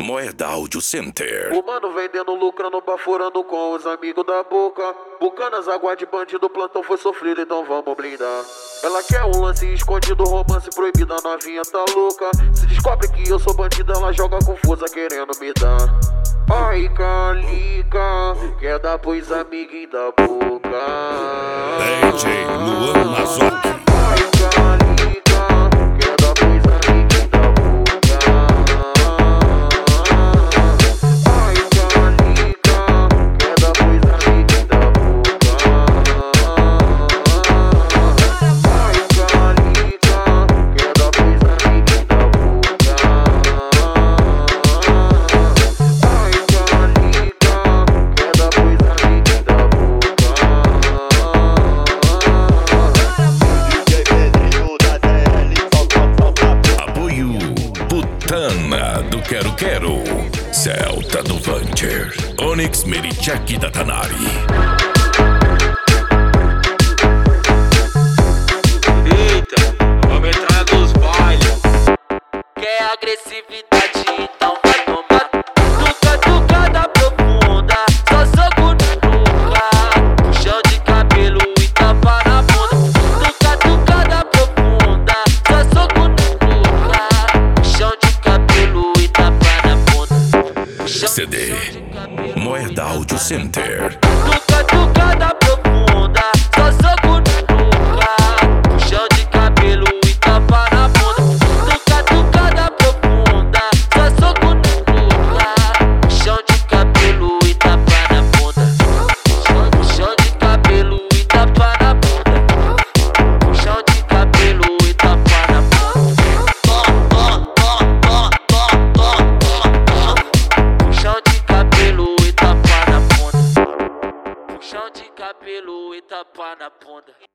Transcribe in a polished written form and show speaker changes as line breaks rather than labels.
Moeda Audio Center.
O mano vendendo, lucrando, baforando com os amigos da boca. Bucanas, água de bandido, plantão foi sofrido, então vamos blindar. Ela quer um lance escondido, romance proibido, a novinha tá louca. Se descobre que eu sou bandido, ela joga confusa querendo me dar. Ai, calica, quer dar pros amiguinhos da boca.
DJ Luan Mazotti. Do Quero-Quero, Celta do Vancher, Onyx Merichak da Tanari.
Eita, vamos entrar nos bailes. Quer agressividade, então vai tomar. Tucada profunda, só soco no lugar. Puxão de cabelo e tapa na bunda. Tucada profunda, só soco no lugar. Puxão de cabelo e tapa na bunda.
CD Moeda Audio Center.
Tucada profunda, só soco no lugar. Puxão de cabelo e tapa na bunda. Tucada profunda, só soco no lugar. Puxão de cabelo e tapa na bunda. Puxão de cabelo e tapa na bunda. Puxão de cabelo e tapa na bunda. Puxão de cabelo e tapa na bunda. Puxão de cabelo e tapa na bunda.